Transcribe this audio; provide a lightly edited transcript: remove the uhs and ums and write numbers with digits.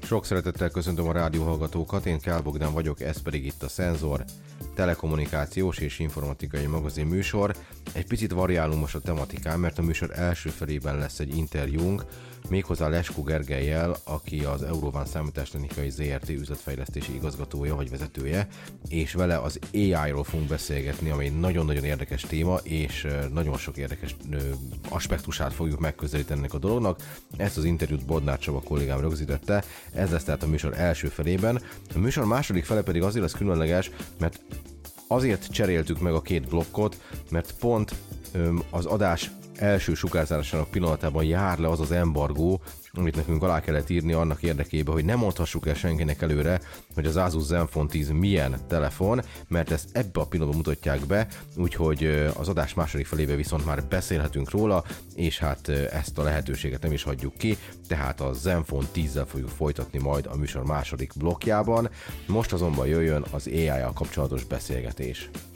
Sok szeretettel köszöntöm a rádióhallgatókat, én Kál Bogdán vagyok, ez pedig itt a Szenzor, telekommunikációs és informatikai magazin műsor. Egy picit variálunk most a tematikán, mert a műsor első felében lesz egy interjúnk, méghozzá Leskó Gergellyel, aki az Eurován Számítástechnikai ZRT üzletfejlesztési igazgatója vagy vezetője, és vele az AI-ról fogunk beszélgetni, ami egy nagyon-nagyon érdekes téma, és nagyon sok érdekes aspektusát fogjuk megközelíteni ennek a dolognak. Ezt az interjút Bodnár Csaba kollégám rögzítette, ez lesz tehát a műsor első felében. A műsor második fele pedig azért lesz különleges, mert azért cseréltük meg a két blokkot, mert pont az adás első sugárzásának pillanatában jár le az az embargó, amit nekünk alá kellett írni annak érdekében, hogy nem mondhassuk el senkinek előre, hogy az Asus Zenfone 10 milyen telefon, mert ezt ebbe a pillanatban mutatják be, úgyhogy az adás második felébe viszont már beszélhetünk róla, és hát ezt a lehetőséget nem is hagyjuk ki, tehát a Zenfone 10-zel fogjuk folytatni majd a műsor második blokkjában. Most azonban jöjjön az AI-jal kapcsolatos beszélgetés.